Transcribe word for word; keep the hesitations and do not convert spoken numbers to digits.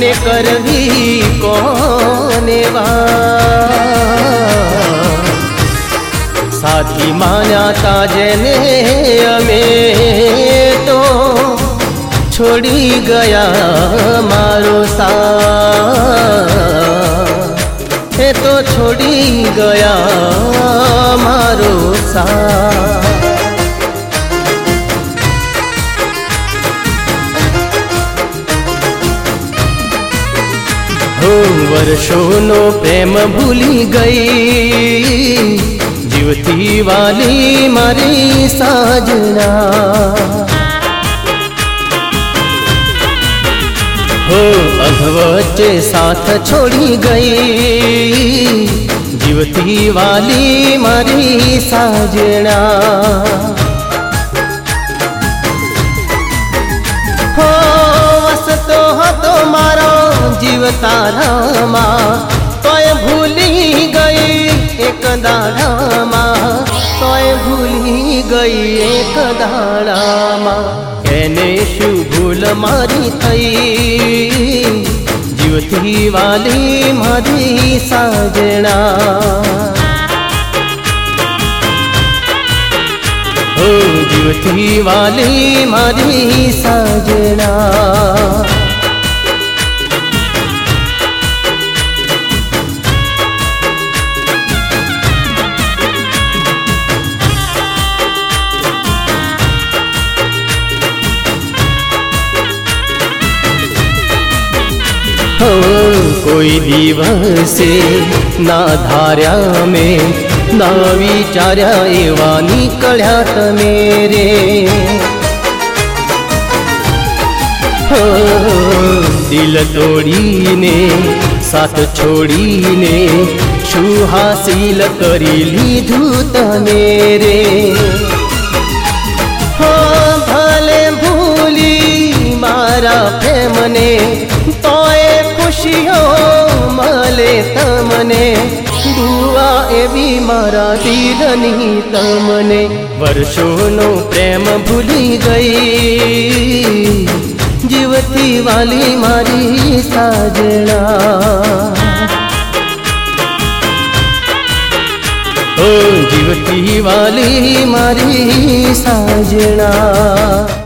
મને કરવી કોને વાત, સાથી માન્યા તા જેને અમે તો છોડી ગયા મારો સાથ, એ તો છોડી ગયા મારો સાથ। हो वर्षों प्रेम भूली गई, जीवती वाली मारी साजना। हो अधवच्चे साथ छोड़ी गई, जीवती वाली मारी साजना। हो वसतो हतो मारो जीव तारामा, तोय भूली गई एक दाड़ामा, तोय भूली गई एक दाड़ामा। એને શું ભૂલ મારી થઈ, જીવતી વાલી મારી સાજણા। ઓ જીવતી વાલી મારી સાજણા। कोई दिवसे ना धार्या में ना विचार्या एवा निकळ्या तमे रे। हो दिल तोड़ीने साथ छोड़ीने शू हासिल करी लीधुं तमे रे। हो भले भूली मारा प्रेमने, तोय खुशियों मले तमने, दुआ एवी मारा दिलनी तमने। वर्षों प्रेम भूली गई, जीवती वाली मारी साजना। ओ जीवती वाली मारी साजना।